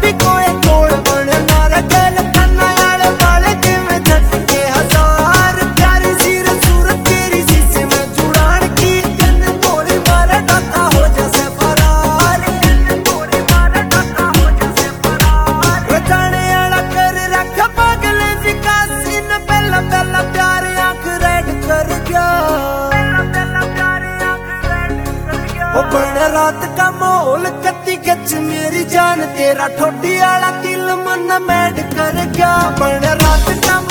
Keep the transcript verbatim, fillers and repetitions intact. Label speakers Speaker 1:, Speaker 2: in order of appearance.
Speaker 1: भी कोई तोड़ बने ना रखेल खाना वाले वाले जिमें झटके हजार प्यारी सिर सूरत तेरी शीशे में जुड़ान की दिन थोड़ी बार डाका हो जैसे फरार दिन थोड़ी बार डाका हो जैसे फरार जाने वाला कर रख पागल विकास इन पहला पहला प्यार आंख रेड कर गया वो बड़े रात का माहौल कत्ती गच मेरी जान तेरा ठोडी वाला दिल मन मैड कर गया बड़े रात का